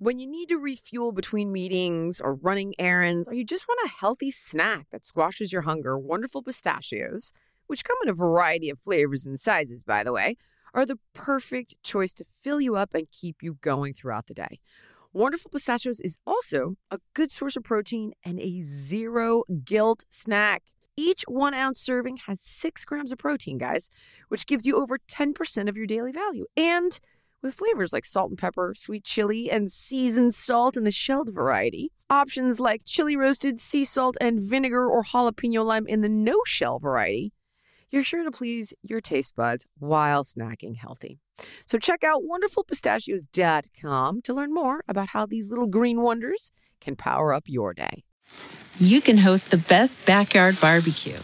When you need to refuel between meetings or running errands, or you just want a healthy snack that squashes your hunger, Wonderful Pistachios, which come in a variety of flavors and sizes, by the way, are the perfect choice to fill you up and keep you going throughout the day. Wonderful Pistachios is also a good source of protein and a zero guilt snack. Each 1 ounce serving has 6 grams of protein, guys, which gives you over 10% of your daily value. And with flavors like salt and pepper, sweet chili, and seasoned salt in the shelled variety, options like chili roasted, sea salt, and vinegar or jalapeno lime in the no-shell variety, you're sure to please your taste buds while snacking healthy. So check out wonderfulpistachios.com to learn more about how these little green wonders can power up your day. You can host the best backyard barbecue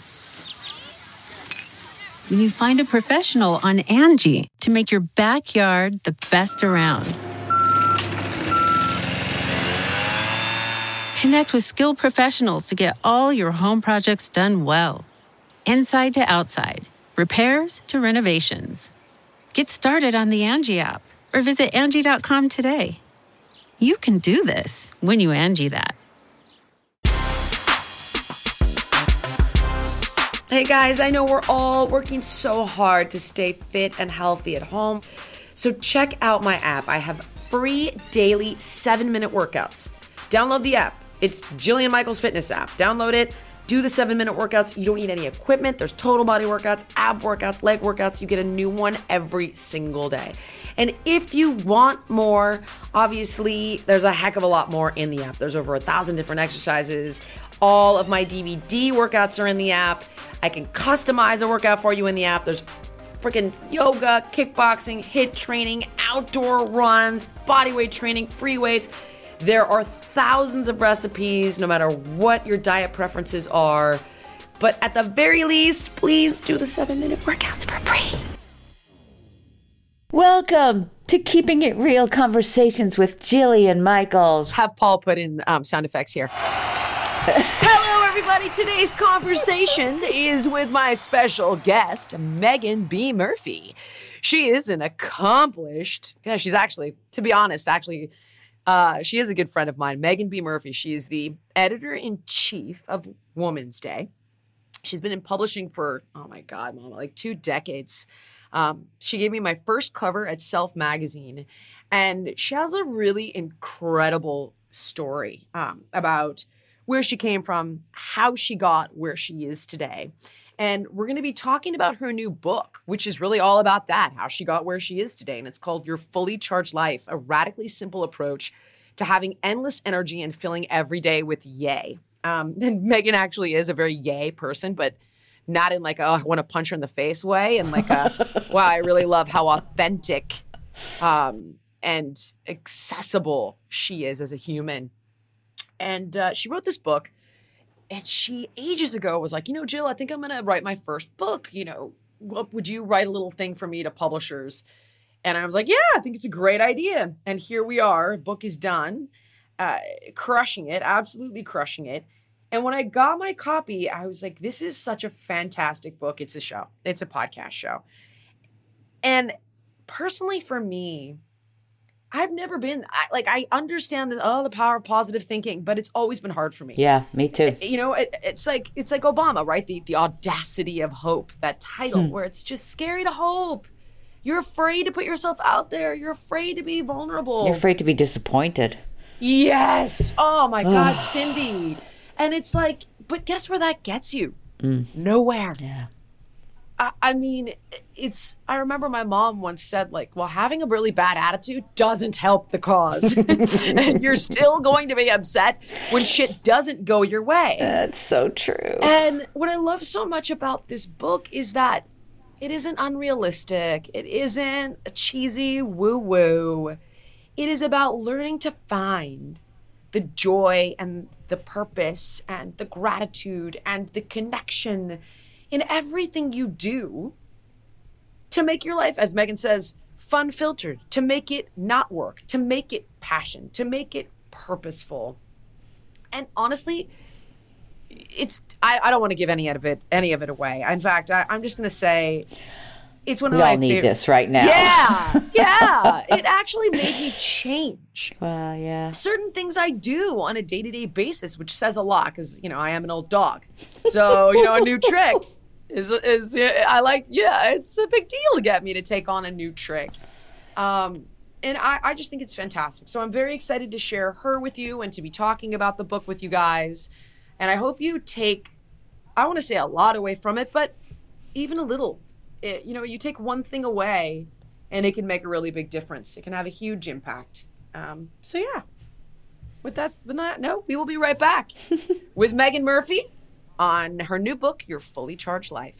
when you find a professional on Angie to make your backyard the best around. Connect with skilled professionals to get all your home projects done well. Inside to outside, repairs to renovations. Get started on the Angie app or visit Angie.com today. You can do this when you Angie that. Hey guys, I know we're all working so hard to stay fit and healthy at home. So check out my app. I have free daily 7-minute workouts. Download the app. It's Jillian Michaels Fitness app. Download it. Do the 7-minute workouts. You don't need any equipment. There's total body workouts, ab workouts, leg workouts. You get a new one every single day. And if you want more, obviously, there's a heck of a lot more in the app. There's over 1,000 different exercises. All of my DVD workouts are in the app. I can customize a workout for you in the app. There's freaking yoga, kickboxing, HIIT training, outdoor runs, bodyweight training, free weights. There are thousands of recipes, no matter what your diet preferences are. But at the very least, please do the 7-minute workouts for free. Welcome to Keeping It Real Conversations with Jillian Michaels. Have Paul put in sound effects here. Hello, everybody. Today's conversation is with my special guest, Megan B. Murphy. She is an accomplished, she's actually, to be honest, she is a good friend of mine, Megan B. Murphy. She is the editor-in-chief of Woman's Day. She's been in publishing for, oh my God, Mama, like 2 decades. She gave me my first cover at Self Magazine, and she has a really incredible story about where she came from, how she got where she is today. And we're going to be talking about her new book, which is really all about that, how she got where she is today. And it's called Your Fully Charged Life, a radically simple approach to having endless energy and filling every day with yay. And Megan actually is a very yay person, but not in like, oh, I want to punch her in the face way. And like, wow, I really love how authentic and accessible she is as a human. And she wrote this book, and she ages ago was like, Jill, I think I'm going to write my first book. Would you write a little thing for me to publishers? And I was like, yeah, I think it's a great idea. And here we are. Book is done, crushing it, absolutely crushing it. And when I got my copy, I was like, this is such a fantastic book. It's a show. It's a podcast show. And personally for me, I've never been, I understand the power of positive thinking, but it's always been hard for me. Yeah, me too. It's like Obama, right? The audacity of hope, that title where it's just scary to hope. You're afraid to put yourself out there. You're afraid to be vulnerable. You're afraid to be disappointed. Yes. Oh my God, Cindy. And it's like, but guess where that gets you? Nowhere. Yeah. I remember my mom once said, having a really bad attitude doesn't help the cause. And you're still going to be upset when shit doesn't go your way. That's so true. And what I love so much about this book is that it isn't unrealistic. It isn't a cheesy woo-woo. It is about learning to find the joy and the purpose and the gratitude and the connection in everything you do to make your life, as Megan says, fun-filtered, to make it not work, to make it passion, to make it purposeful. And honestly, I don't want to give any of it away. In fact, I'm just going to say It's one of We my all need favorite. this right now. Yeah. It actually made me change Well, yeah. certain things I do on a day-to-day basis, which says a lot because, I am an old dog. So, a new trick it's a big deal to get me to take on a new trick. And I just think it's fantastic. So I'm very excited to share her with you and to be talking about the book with you guys. And I hope you take, I want to say a lot away from it, but even a little. You take one thing away and it can make a really big difference. It can have a huge impact. So yeah, with that, we will be right back with Megan Murphy on her new book, Your Fully Charged Life.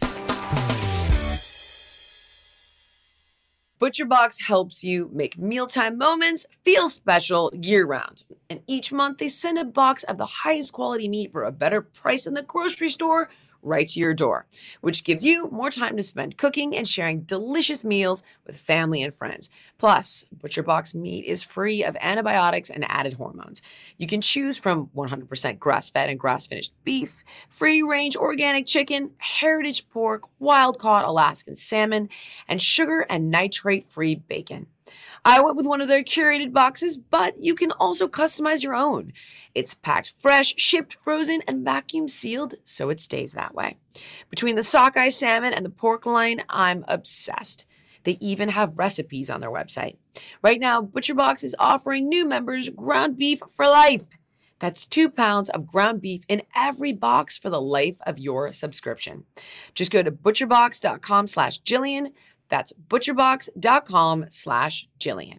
ButcherBox helps you make mealtime moments feel special year-round. And each month, they send a box of the highest quality meat for a better price in the grocery store right to your door, which gives you more time to spend cooking and sharing delicious meals with family and friends. Plus, ButcherBox meat is free of antibiotics and added hormones. You can choose from 100% grass-fed and grass-finished beef, free-range organic chicken, heritage pork, wild-caught Alaskan salmon, and sugar and nitrate-free bacon. I went with one of their curated boxes, but you can also customize your own. It's packed fresh, shipped frozen, and vacuum sealed, so it stays that way. Between the sockeye salmon and the pork loin, I'm obsessed. They even have recipes on their website. Right now, ButcherBox is offering new members ground beef for life. That's 2 pounds of ground beef in every box for the life of your subscription. Just go to butcherbox.com/Jillian. That's butcherbox.com/Jillian.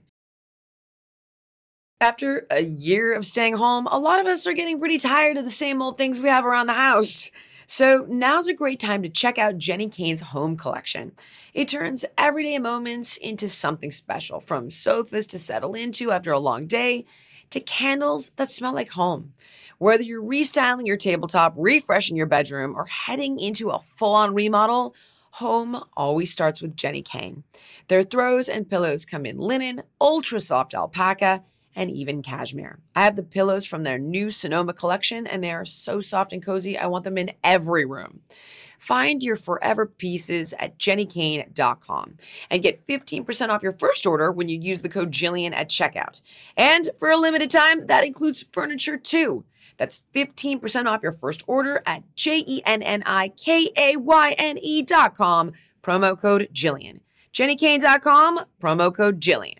After a year of staying home, a lot of us are getting pretty tired of the same old things we have around the house. So now's a great time to check out Jenni Kayne's home collection. It turns everyday moments into something special, from sofas to settle into after a long day, to candles that smell like home. Whether you're restyling your tabletop, refreshing your bedroom, or heading into a full-on remodel, home always starts with Jenni Kayne. Their throws and pillows come in linen, ultra soft alpaca, and even cashmere. I have the pillows from their new Sonoma collection, and they are so soft and cozy, I want them in every room. Find your forever pieces at JenniKayne.com and get 15% off your first order when you use the code Jillian at checkout. And for a limited time, that includes furniture too. That's 15% off your first order at JenniKayne.com, promo code Jillian. JenniKayne.com, promo code Jillian.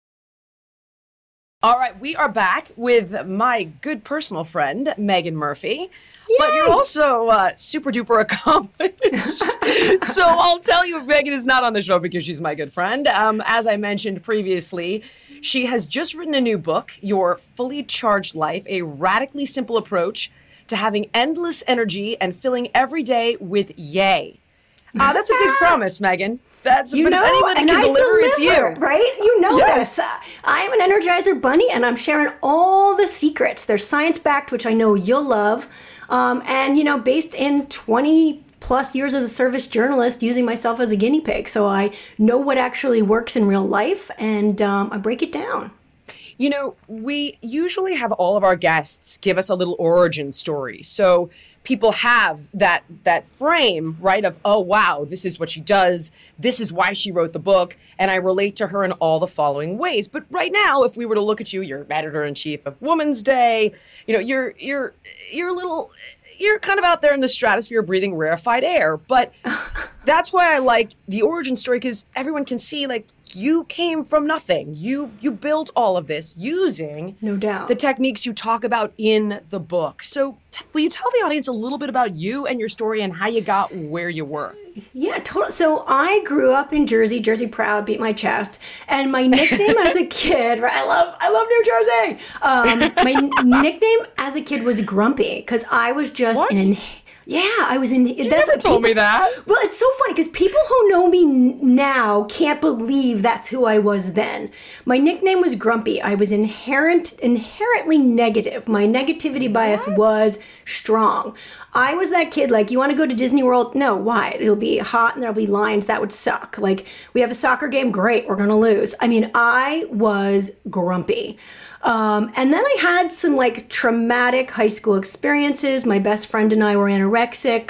All right, we are back with my good personal friend, Megan Murphy. Yay! But you're also super duper accomplished. So I'll tell you, Megan is not on the show because she's my good friend. As I mentioned previously, she has just written a new book, Your Fully Charged Life, a radically simple approach to having endless energy and filling every day with yay. That's a big promise, Megan. That's, you but know, if anyone and can I deliver, it's you. Right? You know Yes. this. I am an Energizer bunny, and I'm sharing all the secrets. They're science-backed, which I know you'll love. And, based in 20 plus years as a service journalist, using myself as a guinea pig. So I know what actually works in real life, and I break it down. We usually have all of our guests give us a little origin story. So people have that frame, right, of, oh, wow, this is what she does. This is why she wrote the book. And I relate to her in all the following ways. But right now, if we were to look at you, you're editor-in-chief of Woman's Day. You're kind of out there in the stratosphere breathing rarefied air. But that's why I like the origin story, because everyone can see, you came from nothing. You built all of this using No doubt. the techniques you talk about in the book. So will you tell the audience a little bit about you and your story and how you got where you were? Yeah, totally. So I grew up in Jersey proud, beat my chest, and my nickname as a kid, right? I love New Jersey. My nickname as a kid was Grumpy because I was just What? I was in. You never told me that. Well, it's so funny because people who know me now can't believe that's who I was then. My nickname was Grumpy. I was inherently negative. My negativity bias was strong. I was that kid, you want to go to Disney World? No, why? It'll be hot and there'll be lines. That would suck. We have a soccer game? Great, we're going to lose. I was grumpy. And then I had some traumatic high school experiences. My best friend and I were anorexic.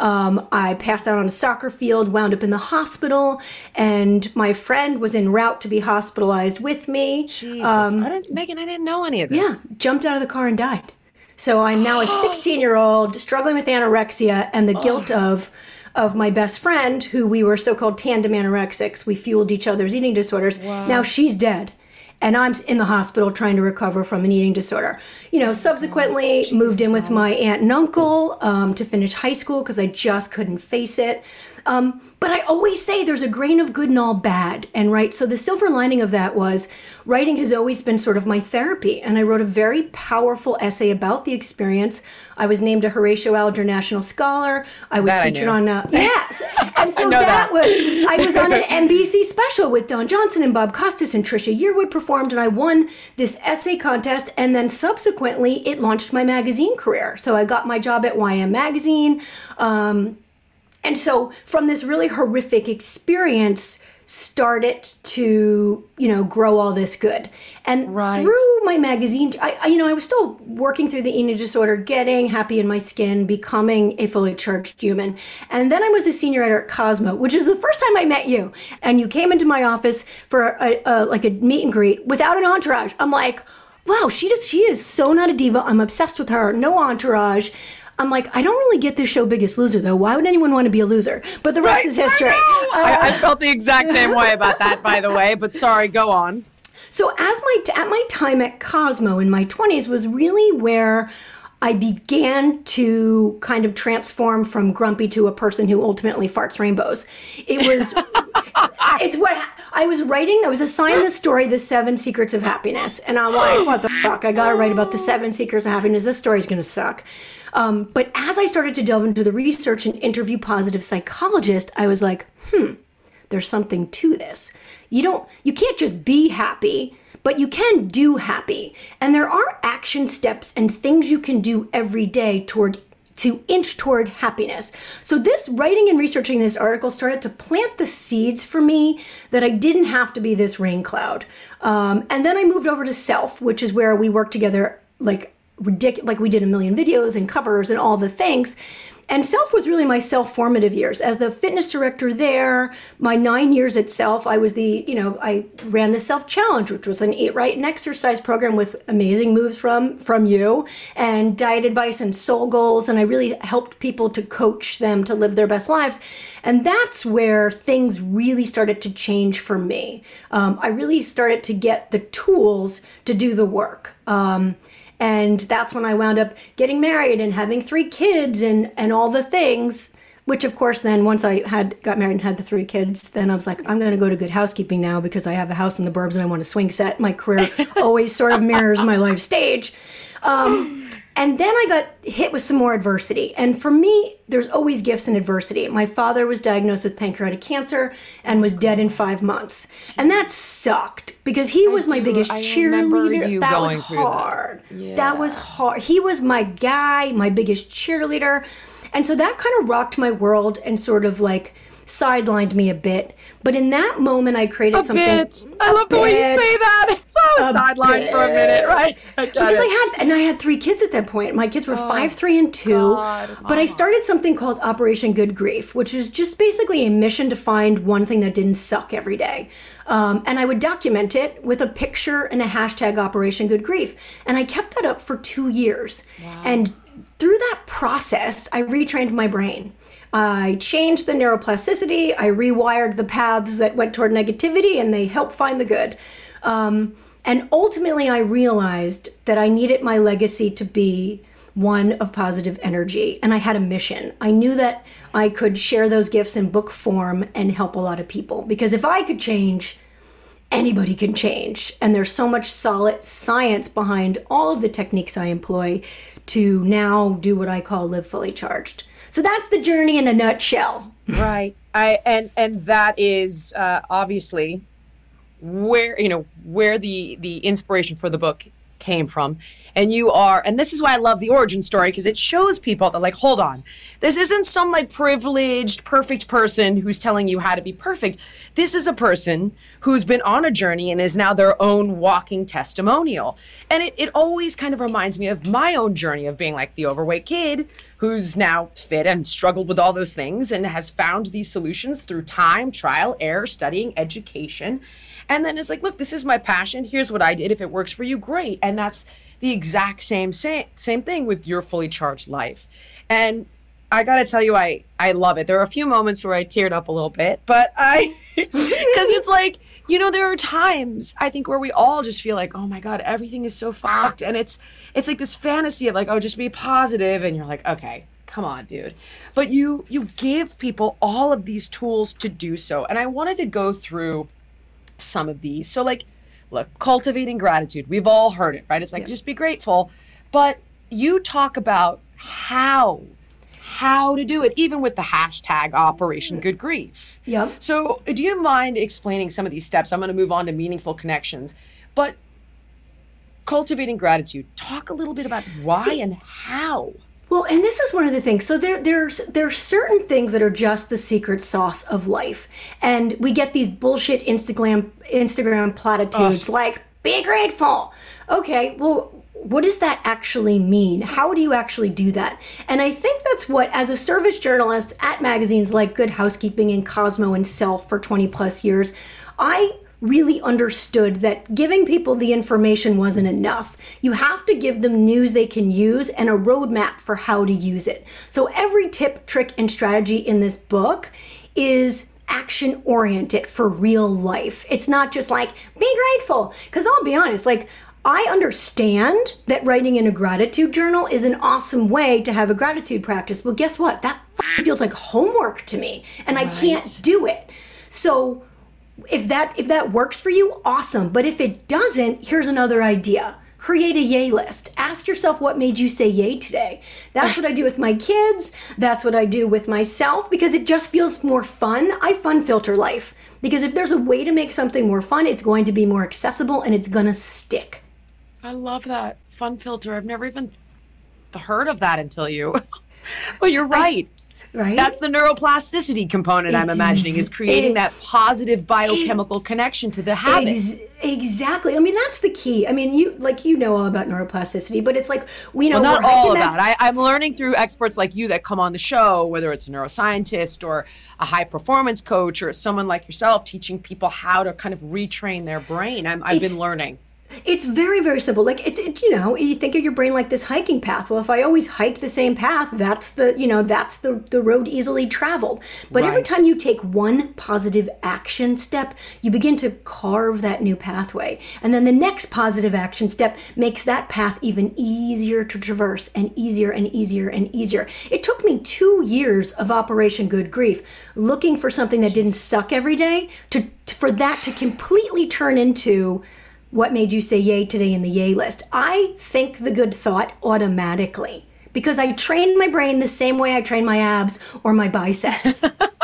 I passed out on a soccer field, wound up in the hospital, and my friend was en route to be hospitalized with me. Jesus. Megan, I didn't know any of this. Yeah, jumped out of the car and died. So I'm now a 16-year-old struggling with anorexia and the guilt of my best friend, who we were so-called tandem anorexics. We fueled each other's eating disorders. Wow. Now she's dead. And I'm in the hospital trying to recover from an eating disorder. Subsequently moved in with my aunt and uncle to finish high school because I just couldn't face it. But I always say there's a grain of good and all bad. And so the silver lining of that was writing has always been sort of my therapy. And I wrote a very powerful essay about the experience. I was named a Horatio Alger National Scholar. I was featured on, yes. And so I was on an NBC special with Don Johnson and Bob Costas and Trisha Yearwood performed. And I won this essay contest. And then subsequently it launched my magazine career. So I got my job at YM Magazine. And so from this really horrific experience started to, grow all this good. And through my magazine, I was still working through the eating disorder, getting happy in my skin, becoming a fully charged human. And then I was a senior editor at Cosmo, which is the first time I met you. And you came into my office for a meet and greet without an entourage. I'm like, wow, she is so not a diva. I'm obsessed with her. No entourage. I'm like, I don't really get this show Biggest Loser, though. Why would anyone want to be a loser? But the rest is history. I felt the exact same way about that, by the way. But sorry, go on. So at my time at Cosmo in my 20s was really where I began to kind of transform from grumpy to a person who ultimately farts rainbows. It's what I was writing. I was assigned the story, The 7 Secrets of Happiness. And I'm like, what the fuck? I got to write about the 7 Secrets of Happiness. This story's going to suck. But as I started to delve into the research and interview positive psychologists, I was like, there's something to this. You can't just be happy, but you can do happy. And there are action steps and things you can do every day to inch toward happiness. So this writing and researching this article started to plant the seeds for me that I didn't have to be this rain cloud. And then I moved over to Self, which is where we work together like we did a million videos and covers and all the things. And Self was really my self-formative years. As the fitness director there, my 9 years at Self, I was I ran the Self Challenge, which was an eat right and exercise program with amazing moves from you and diet advice and soul goals. And I really helped people to coach them to live their best lives. And that's where things really started to change for me. I really started to get the tools to do the work. And that's when I wound up getting married and having 3 kids and all the things, which of course then once I got married and had the 3 kids, then I was like, I'm going to go to Good Housekeeping now because I have a house in the burbs and I want a swing set. My career always sort of mirrors my life stage. And then I got hit with some more adversity. And for me, there's always gifts in adversity. My father was diagnosed with pancreatic cancer and was dead in 5 months. And that sucked because he was my biggest cheerleader. That was hard. That was hard. He was my guy, my biggest cheerleader. And so that kind of rocked my world and sort of like sidelined me a bit. But in that moment, I created something. I love the way you say that. It's so sidelined for a minute, right? Because I had 3 kids at that point. My kids were 5, 3, and 2. But I started something called Operation Good Grief, which is just basically a mission to find one thing that didn't suck every day. And I would document it with a picture and a hashtag Operation Good Grief. And I kept that up for 2 years. Wow. And through that process, I retrained my brain. I changed the neuroplasticity, I rewired the paths that went toward negativity, and they helped find the good. And ultimately, I realized that I needed my legacy to be one of positive energy, and I had a mission. I knew that I could share those gifts in book form and help a lot of people, because if I could change, anybody can change. And there's so much solid science behind all of the techniques I employ to now do what I call live fully charged. So that's the journey in a nutshell. Right. And that is obviously where the inspiration for the book came from. And you are, and this is why I love the origin story, because it shows people that, like, hold on, this isn't some like privileged, perfect person who's telling you how to be perfect. This is a person who's been on a journey and is now their own walking testimonial. And it always kind of reminds me of my own journey of being like the overweight kid who's now fit and struggled with all those things and has found these solutions through time, trial, error, studying, education. And then it's like, look, this is my passion. Here's what I did. If it works for you, great. And that's the exact same thing with your fully charged life. And I got to tell you, I love it. There are a few moments where I teared up a little bit, but because it's like, you know, there are times I think where we all just feel like, oh my God, everything is so fucked. And it's like this fantasy of like, oh, just be positive. And you're like, okay, come on, dude. But you give people all of these tools to do so. And I wanted to go through some of these. So like, look, cultivating gratitude. We've all heard it, right? It's like, just be grateful. But you talk about how to do it, even with the hashtag Operation Good Grief. Yep. So do you mind explaining some of these steps? I'm going to move on to meaningful connections. But cultivating gratitude, talk a little bit about why and how. Well, and this is one of the things. So there's certain things that are just the secret sauce of life. And we get these bullshit Instagram platitudes like, be grateful. Okay, well, what does that actually mean? How do you actually do that? And I think that's what, as a service journalist at magazines like Good Housekeeping and Cosmo and Self for 20 plus years, I really understood that giving people the information wasn't enough. You have to give them news they can use and a roadmap for how to use it. So every tip, trick, and strategy in this book is action oriented for real life. It's not just like, be grateful. Because I'll be honest, like, I understand that writing in a gratitude journal is an awesome way to have a gratitude practice. But guess what? That feels like homework to me, and I can't do it. So if that works for you, awesome. But if it doesn't, here's another idea. Create a yay list. Ask yourself what made you say yay today. That's what I do with my kids. That's what I do with myself, because it just feels more fun. I fun filter life, because if there's a way to make something more fun, it's going to be more accessible and it's going to stick. I love that. Fun filter. I've never even heard of that until you. But you're right. Right? That's the neuroplasticity component I'm imagining, is creating that positive biochemical connection to the habit. Exactly. I mean, that's the key. I mean, you know all about neuroplasticity, but it's like, we know. Well, not all about it. I'm learning through experts like you that come on the show, whether it's a neuroscientist or a high performance coach or someone like yourself teaching people how to kind of retrain their brain. I've been learning. It's very, very simple. Like, it's you know, you think of your brain like this hiking path. Well, if I always hike the same path, that's the road easily traveled. But every time you take one positive action step, you begin to carve that new pathway. And then the next positive action step makes that path even easier to traverse, and easier and easier and easier. It took me 2 years of Operation Good Grief, looking for something that didn't suck every day, for that to completely turn into what made you say yay today in the yay list. I think the good thought automatically, because I train my brain the same way I train my abs or my biceps. I've heard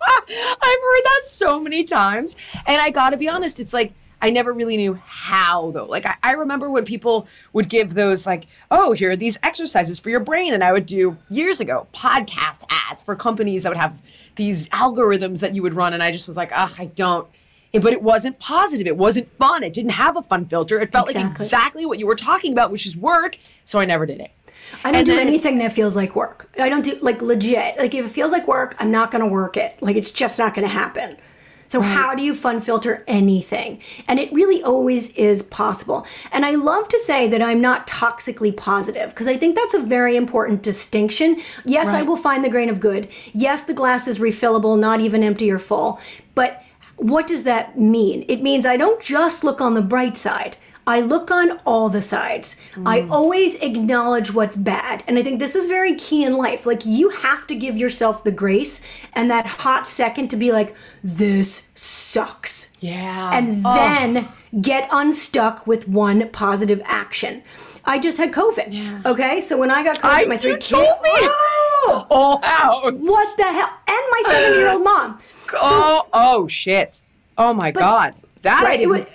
that so many times. And I gotta be honest, it's like, I never really knew how, though. Like, I remember when people would give those, like, oh, here are these exercises for your brain. And I would do, years ago, podcast ads for companies that would have these algorithms that you would run. And I just was like, ugh, I don't. But it wasn't positive. It wasn't fun. It didn't have a fun filter. It felt like exactly what you were talking about, which is work. So I never did it. I don't do anything that feels like work. I don't do, like, legit. Like, if it feels like work, I'm not going to work it. Like, it's just not going to happen. So how do you fun filter anything? And it really always is possible. And I love to say that I'm not toxically positive, because I think that's a very important distinction. Yes, I will find the grain of good. Yes, the glass is refillable, not even empty or full. But what does that mean? It means I don't just look on the bright side. I look on all the sides. I always acknowledge what's bad. And I think this is very key in life. Like, you have to give yourself the grace and that hot second to be like, this sucks. Yeah. And then get unstuck with one positive action. I just had COVID. Yeah. Okay? So when I got COVID, my 3 kids. You told me. Whole house. What the hell? And my 7-year-old mom. Shit. Oh my God. That I didn't.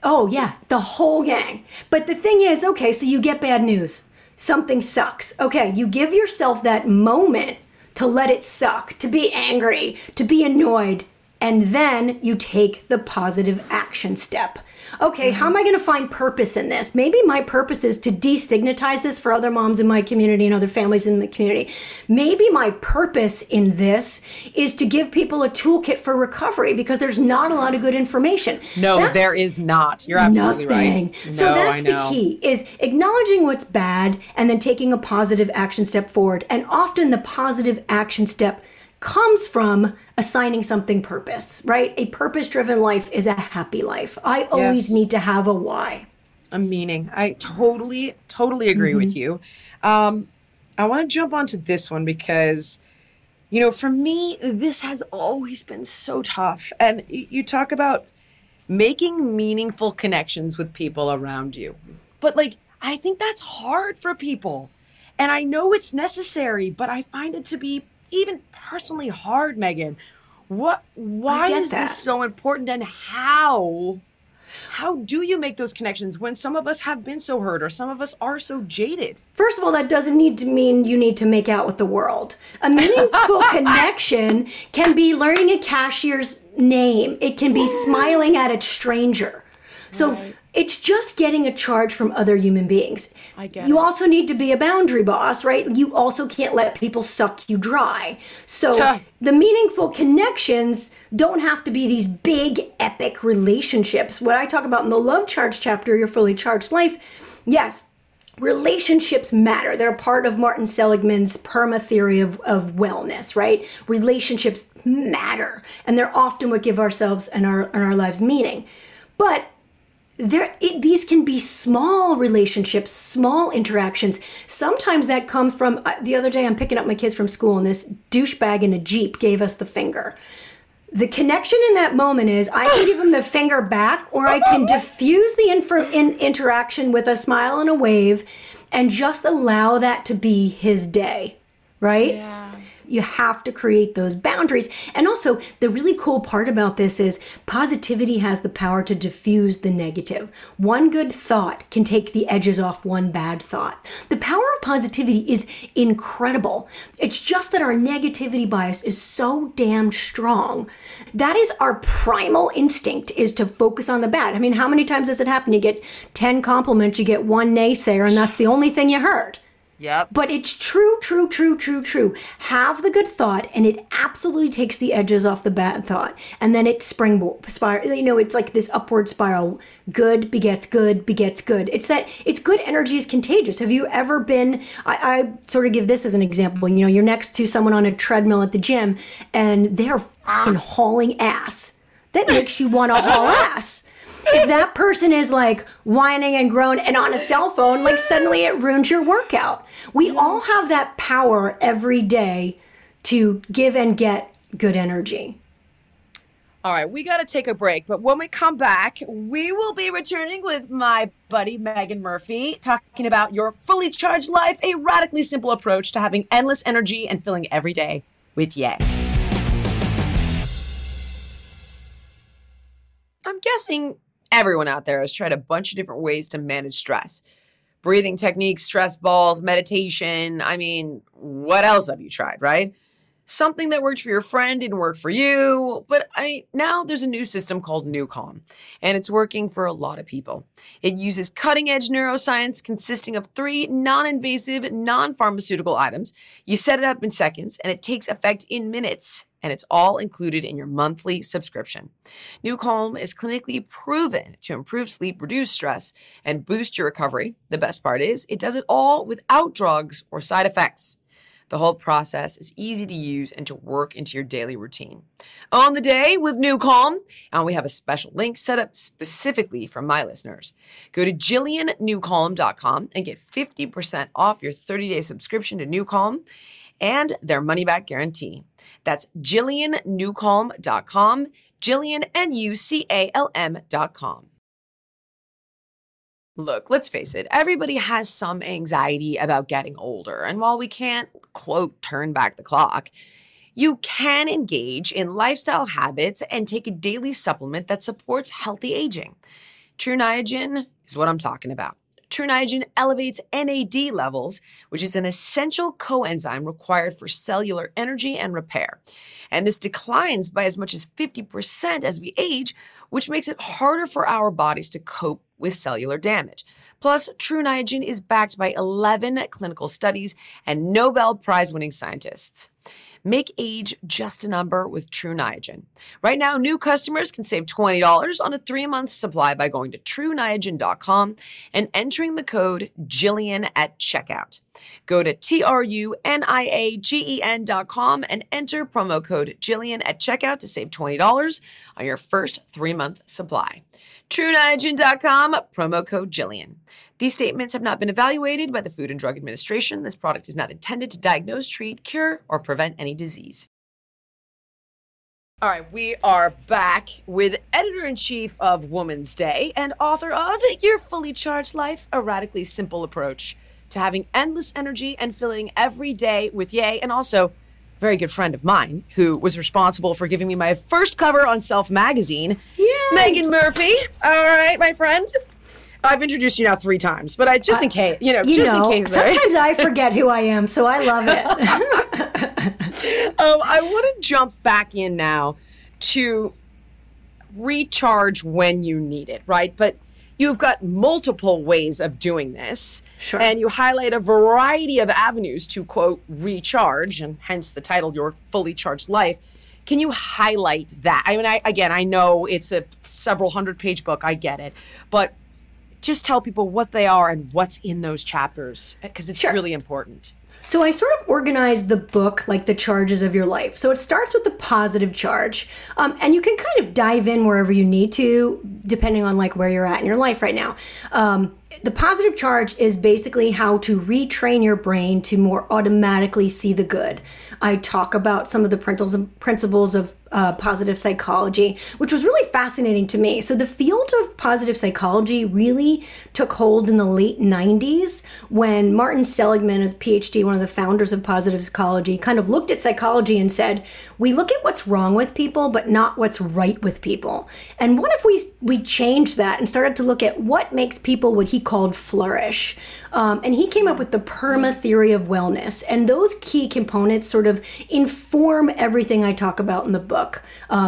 Oh, yeah, the whole gang. But the thing is, okay, so you get bad news. Something sucks. Okay, you give yourself that moment to let it suck, to be angry, to be annoyed, and then you take the positive action step. Okay, how am I going to find purpose in this? Maybe my purpose is to destigmatize this for other moms in my community and other families in the community. Maybe my purpose in this is to give people a toolkit for recovery because there's not a lot of good information. No, there is not. You're absolutely nothing. right. So No, that's I the know. key, is acknowledging what's bad and then taking a positive action step forward. And often the positive action step comes from assigning something purpose, right? A purpose-driven life is a happy life. I always Yes. need to have a why. A meaning. I totally agree with you. I want to jump onto this one because, for me, this has always been so tough. And you talk about making meaningful connections with people around you. But I think that's hard for people. And I know it's necessary, but I find it to be even personally hard, Megan. Why get is that. this so important, and how do you make those connections when some of us have been so hurt or some of us are so jaded? First of all, that doesn't need to mean you need to make out with the world. A meaningful connection can be learning a cashier's name. It can be smiling at a stranger. So it's just getting a charge from other human beings. I get You it. also need to be a boundary boss, right? You also can't let people suck you dry. So Tuh. the meaningful connections don't have to be these big, epic relationships. What I talk about in the Love Charge chapter, Your Fully Charged Life, yes, relationships matter. They're part of Martin Seligman's PERMA theory of wellness, right? Relationships matter, and they're often what give ourselves and our lives meaning. But these can be small relationships, small interactions. Sometimes that comes from, the other day I'm picking up my kids from school and this douchebag in a Jeep gave us the finger. The connection in that moment is I can give him the finger back, or I can diffuse the interaction with a smile and a wave and just allow that to be his day, right? Yeah. You have to create those boundaries. And also, the really cool part about this is positivity has the power to diffuse the negative. One good thought can take the edges off one bad thought. The power of positivity is incredible. It's just that our negativity bias is so damn strong. That is our primal instinct, is to focus on the bad. I mean, how many times does it happen? You get 10 compliments, you get one naysayer, and that's the only thing you heard. Yep. But it's true. Have the good thought, and it absolutely takes the edges off the bad thought. And then it it's like this upward spiral. Good begets good begets good. It's good energy is contagious. Have you ever been, I sort of give this as an example. You're next to someone on a treadmill at the gym, and they're f***ing hauling ass. That makes you want to haul ass. If that person is whining and groaning and on a cell phone, suddenly it ruins your workout. We all have that power every day to give and get good energy. All right, we got to take a break, but when we come back, we will be returning with my buddy Megan Murphy, talking about Your Fully Charged Life, a radically simple approach to having endless energy and filling every day with yay. I'm guessing everyone out there has tried a bunch of different ways to manage stress. Breathing techniques, stress balls, meditation. I mean, what else have you tried, right? Something that worked for your friend didn't work for you. But now there's a new system called New Calm, and it's working for a lot of people. It uses cutting-edge neuroscience consisting of 3 non-invasive, non-pharmaceutical items. You set it up in seconds, and it takes effect in minutes. And it's all included in your monthly subscription. New Calm is clinically proven to improve sleep, reduce stress, and boost your recovery. The best part is it does it all without drugs or side effects. The whole process is easy to use and to work into your daily routine. On the day with New Calm, and we have a special link set up specifically for my listeners. Go to JillianNewCalm.com and get 50% off your 30-day subscription to New Calm and their money-back guarantee. That's JillianNewCalm.com, JillianNewCalm.com. Look, let's face it, everybody has some anxiety about getting older. And while we can't, quote, turn back the clock, you can engage in lifestyle habits and take a daily supplement that supports healthy aging. True Niagen is what I'm talking about. True Niagen elevates NAD levels, which is an essential coenzyme required for cellular energy and repair. And this declines by as much as 50% as we age, which makes it harder for our bodies to cope with cellular damage. Plus, True Niagen is backed by 11 clinical studies and Nobel Prize-winning scientists. Make age just a number with True Niagen. Right now, new customers can save $20 on a 3-month supply by going to TrueNiagen.com and entering the code Jillian at checkout. Go to TrueNiagen.com and enter promo code Jillian at checkout to save $20 on your first 3-month supply. TrueNiagen.com, promo code Jillian. These statements have not been evaluated by the Food and Drug Administration. This product is not intended to diagnose, treat, cure, or prevent any disease. All right, we are back with editor-in-chief of Woman's Day and author of Your Fully Charged Life, A Radically Simple Approach to Having Endless Energy and Filling Every Day with Yay, and also a very good friend of mine who was responsible for giving me my first cover on Self Magazine, Megan Murphy. All right, my friend. I've introduced you now 3 times, but just in case, in case. Sometimes I forget who I am, so I love it. I want to jump back in now to recharge when you need it, right? But you've got multiple ways of doing this. Sure. And you highlight a variety of avenues to, quote, recharge, and hence the title, Your Fully Charged Life. Can you highlight that? I mean, I know it's a several 100-page book. I get it. But just tell people what they are and what's in those chapters, because it's really important. So I sort of organized the book like the charges of your life. So it starts with the positive charge, and you can kind of dive in wherever you need to, depending on like where you're at in your life right now. The positive charge is basically how to retrain your brain to more automatically see the good. I talk about some of the principles of positive psychology, which was really fascinating to me. So the field of positive psychology really took hold in the late 90s when Martin Seligman, as PhD, one of the founders of positive psychology, kind of looked at psychology and said, we look at what's wrong with people, but not what's right with people. And what if we changed that and started to look at what makes people what he called flourish? And he came up with the PERMA theory of wellness. And those key components sort of inform everything I talk about in the book.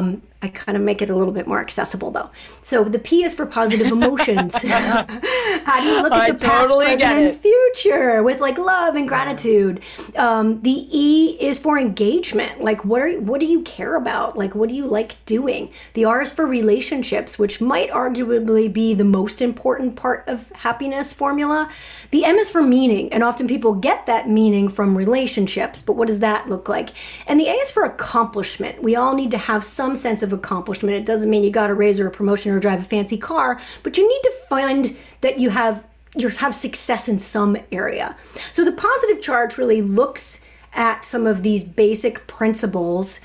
I kind of make it a little bit more accessible, though. So the P is for positive emotions. How do you look at the past, present, and future with like love and gratitude? The E is for engagement. Like, what do you care about? Like, what do you like doing? The R is for relationships, which might arguably be the most important part of happiness formula. The M is for meaning, and often people get that meaning from relationships, but what does that look like? And the A is for accomplishment. We all need to have some sense of accomplishment. It doesn't mean you got a raise or a promotion or drive a fancy car, but you need to find that you have success in some area. So the positive charge really looks at some of these basic principles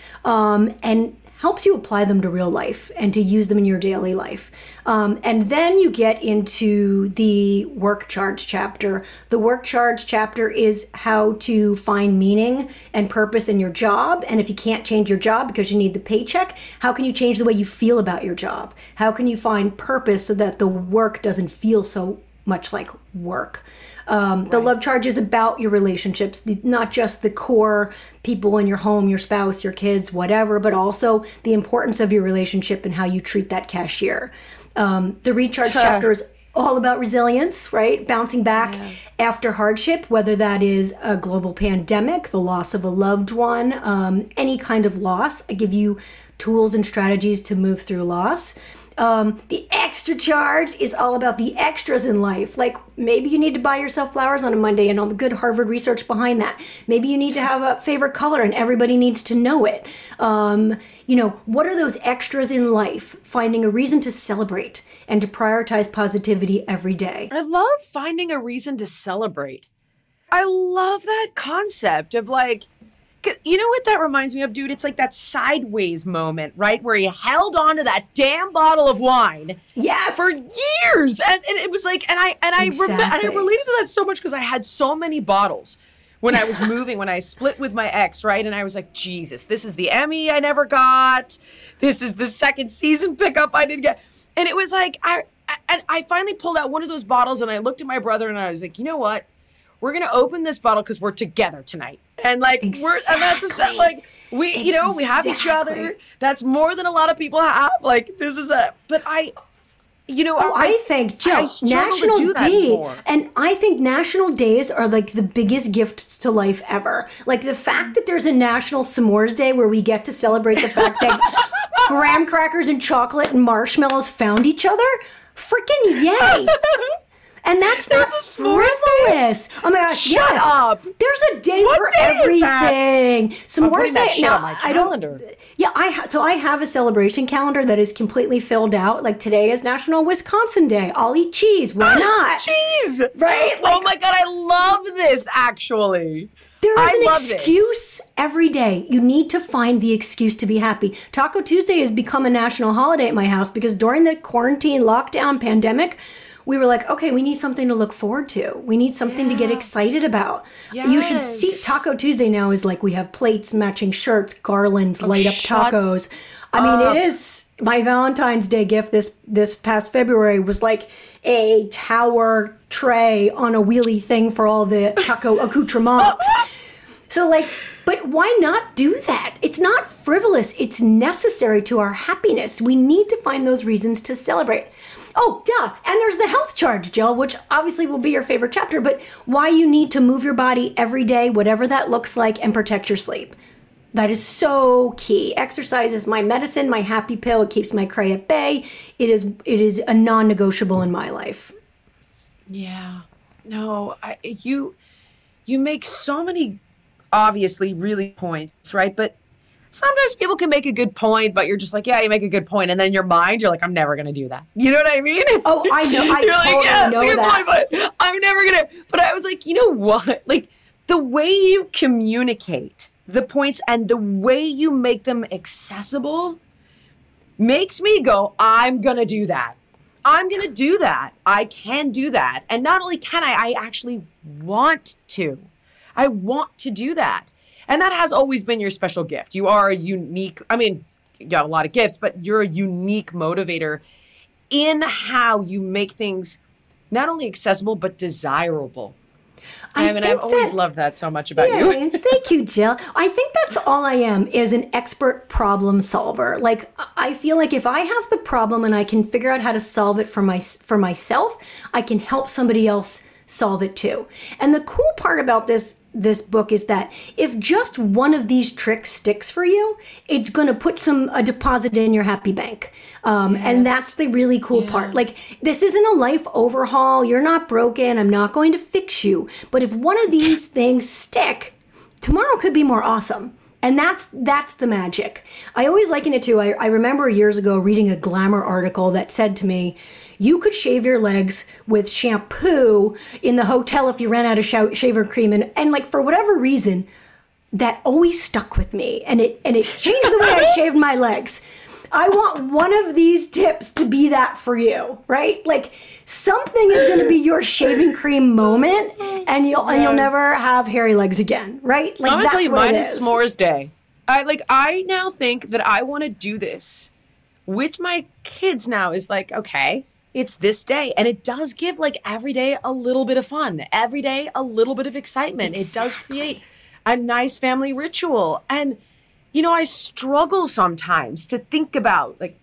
and helps you apply them to real life and to use them in your daily life. And then you get into the work charge chapter. The work charge chapter is how to find meaning and purpose in your job. And if you can't change your job because you need the paycheck, how can you change the way you feel about your job? How can you find purpose so that the work doesn't feel so much like work? The love charge is about your relationships, not just the core people in your home, your spouse, your kids, whatever, but also the importance of your relationship and how you treat that cashier. The recharge chapter is all about resilience, right? Bouncing back after hardship, whether that is a global pandemic, the loss of a loved one, any kind of loss. I give you tools and strategies to move through loss. The extra charge is all about the extras in life. Like maybe you need to buy yourself flowers on a Monday and all the good Harvard research behind that. Maybe you need to have a favorite color and everybody needs to know it. What are those extras in life? Finding a reason to celebrate and to prioritize positivity every day. I love finding a reason to celebrate. I love that concept of like, you know what that reminds me of, dude? It's like that Sideways moment, right? Where he held on to that damn bottle of wine for years. And it was like, and I related to that so much because I had so many bottles when I was moving, when I split with my ex, right? And I was like, Jesus, this is the Emmy I never got. This is the second season pickup I didn't get. And it was like, And I finally pulled out one of those bottles and I looked at my brother and I was like, you know what? We're going to open this bottle because we're together tonight. And like, and that's like, we have each other. That's more than a lot of people have. Like, this is but I think, Jill, National Day, and I think National Days are like the biggest gift to life ever. Like the fact that there's a National S'mores Day where we get to celebrate the fact that graham crackers and chocolate and marshmallows found each other. Freaking yay! And that's not frivolous. Oh my gosh! Shut up. There's a day for everything. S'mores Day. Now I don't. Yeah, I have a celebration calendar that is completely filled out. Like today is National Wisconsin Day. I'll eat cheese. Why not? Cheese, right? Oh my god, I love this. Actually, there is an excuse every day. You need to find the excuse to be happy. Taco Tuesday has become a national holiday at my house because during the quarantine, lockdown, pandemic, we were like, okay, we need something to look forward to. We need something to get excited about. Yes. You should see Taco Tuesday now is like we have plates, matching shirts, garlands, light up tacos. I mean, it is my Valentine's Day gift this past February was like a tower tray on a wheelie thing for all the taco accoutrements. So like, but why not do that? It's not frivolous. It's necessary to our happiness. We need to find those reasons to celebrate. Oh, duh. And there's the health charge, Jill, which obviously will be your favorite chapter, but why you need to move your body every day, whatever that looks like, and protect your sleep. That is so key. Exercise is my medicine, my happy pill. It keeps my cray at bay. It is a non-negotiable in my life. Yeah. No, you make so many obviously really points, right? But sometimes people can make a good point, but you're just like, yeah, you make a good point. And then in your mind, you're like, I'm never going to do that. You know what I mean? Oh, I know. I totally know that. Point, but I'm never going to. But I was like, you know what? Like the way you communicate the points and the way you make them accessible makes me go, I'm going to do that. I'm going to do that. I can do that. And not only can I actually want to. I want to do that. And that has always been your special gift. You are a unique, I mean, you got a lot of gifts, but you're a unique motivator in how you make things not only accessible, but desirable. I've always loved that so much about you. Thank you, Jill. I think that's all I am, is an expert problem solver. Like, I feel like if I have the problem and I can figure out how to solve it for myself, I can help somebody else solve it too. And the cool part about this book is that if just one of these tricks sticks for you, it's going to put a deposit in your happy bank. And that's the really cool part. Like, this isn't a life overhaul. You're not broken. I'm not going to fix you. But if one of these things stick, tomorrow could be more awesome. And that's the magic. I always liken it to, I remember years ago reading a Glamour article that said to me, you could shave your legs with shampoo in the hotel if you ran out of shaver cream. And like, for whatever reason, that always stuck with me. And it changed the way I shaved my legs. I want one of these tips to be that for you, right? Like, something is going to be your shaving cream moment, and you'll never have hairy legs again, right? Like, I'm gonna tell you, mine is is S'mores Day. I now think that I want to do this with my kids. Now is like, okay, it's this day, and it does give like every day a little bit of fun, every day a little bit of excitement. Exactly. It does create a nice family ritual. And you know, I struggle sometimes to think about, like,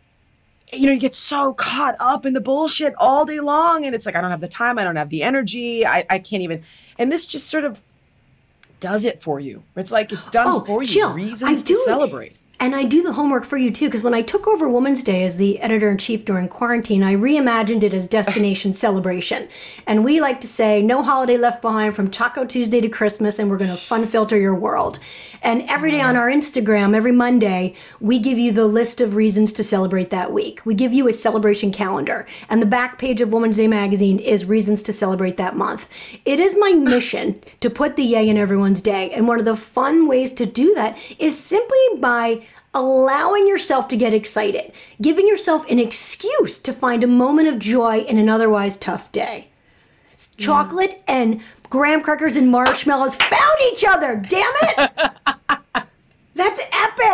you know, you get so caught up in the bullshit all day long, and it's like, I don't have the time, I don't have the energy, I can't even, and this just sort of does it for you. It's like, it's done for you. Jill, reasons to celebrate. And I do the homework for you, too, because when I took over Women's Day as the editor-in-chief during quarantine, I reimagined it as Destination Celebration. And we like to say, no holiday left behind from Taco Tuesday to Christmas, and we're going to fun filter your world. And every day on our Instagram, every Monday, we give you the list of reasons to celebrate that week. We give you a celebration calendar. And the back page of Women's Day magazine is reasons to celebrate that month. It is my mission to put the yay in everyone's day. And one of the fun ways to do that is simply by allowing yourself to get excited, giving yourself an excuse to find a moment of joy in an otherwise tough day. Chocolate and graham crackers and marshmallows found each other, damn it! That's epic!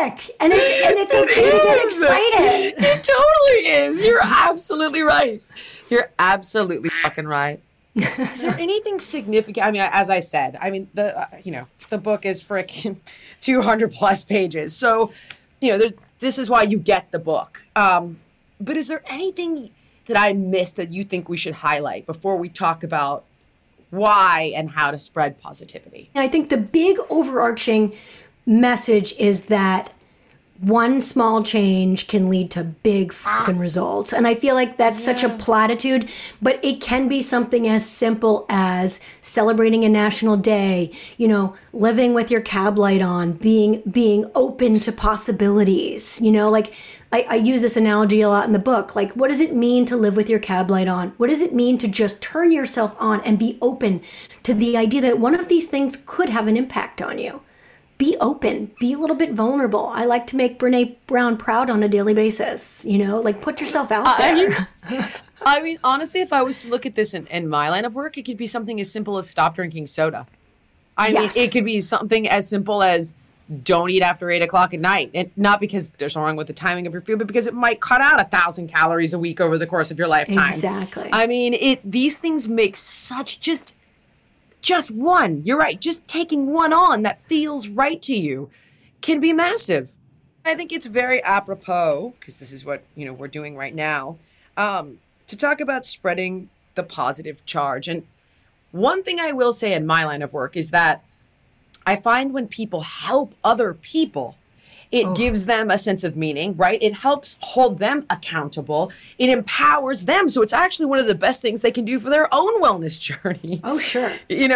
sick, and it's okay to get excited. It totally is. You're absolutely right. You're absolutely fucking right. Is there anything significant? I mean, as I said, I mean, the book is frickin' 200 plus pages. So, this is why you get the book. But is there anything that I missed that you think we should highlight before we talk about why and how to spread positivity? I think the big overarching message is that one small change can lead to big fucking results. And I feel like that's such a platitude, but it can be something as simple as celebrating a national day, living with your cab light on, being open to possibilities, like I use this analogy a lot in the book. Like, what does it mean to live with your cab light on? What does it mean to just turn yourself on and be open to the idea that one of these things could have an impact on you? Be open, be a little bit vulnerable. I like to make Brene Brown proud on a daily basis, put yourself out there. I mean, honestly, if I was to look at this in my line of work, it could be something as simple as stop drinking soda. I mean, it could be something as simple as don't eat after 8 o'clock at night. And not because there's something wrong with the timing of your food, but because it might cut out 1,000 calories a week over the course of your lifetime. Exactly. I mean, these things make such just one. You're right. Just taking one on that feels right to you can be massive. I think it's very apropos, because this is what, we're doing right now, to talk about spreading the positive charge. And one thing I will say in my line of work is that I find when people help other people, it gives them a sense of meaning, right? It helps hold them accountable. It empowers them. So it's actually one of the best things they can do for their own wellness journey. Oh, sure.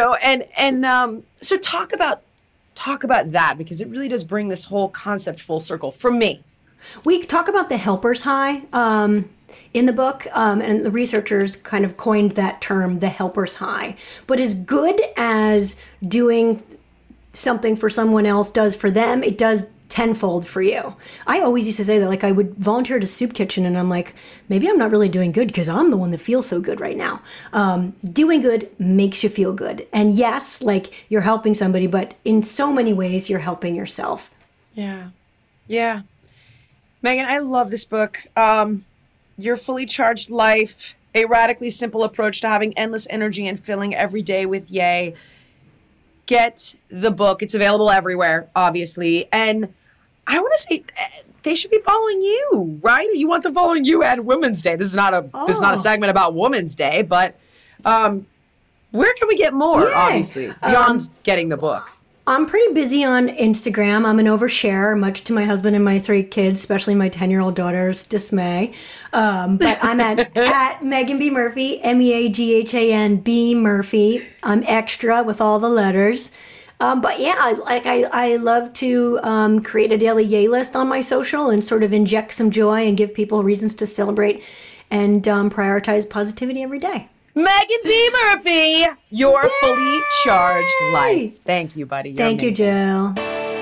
So talk about that, because it really does bring this whole concept full circle for me. We talk about the helper's high in the book, and the researchers kind of coined that term, the helper's high. But as good as doing something for someone else does for them, it does tenfold for you. I always used to say that, like, I would volunteer at a soup kitchen and I'm like, maybe I'm not really doing good because I'm the one that feels so good right now. Doing good makes you feel good. And yes, like, you're helping somebody, but in so many ways you're helping yourself. Yeah. Megan, I love this book. Your Fully Charged Life, a radically simple approach to having endless energy and filling every day with yay. Get the book. It's available everywhere, obviously. And I want to say they should be following you, right? You want them following you at Women's Day. This is not a segment about Women's Day, but where can we get more, obviously, beyond getting the book? I'm pretty busy on Instagram. I'm an overshare, much to my husband and my 3 kids, especially my 10-year-old daughter's dismay. But I'm at Megan B. Murphy, MEAGHAN B. Murphy. I'm extra with all the letters. But yeah, I love to create a daily yay list on my social and sort of inject some joy and give people reasons to celebrate and prioritize positivity every day. Megan B. Murphy, your Fully Charged Life. Thank you, buddy. Thank you, Jill.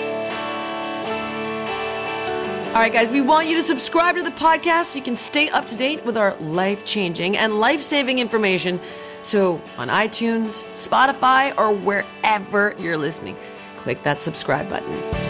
All right, guys, we want you to subscribe to the podcast so you can stay up to date with our life-changing and life-saving information. So on iTunes, Spotify, or wherever you're listening, click that subscribe button.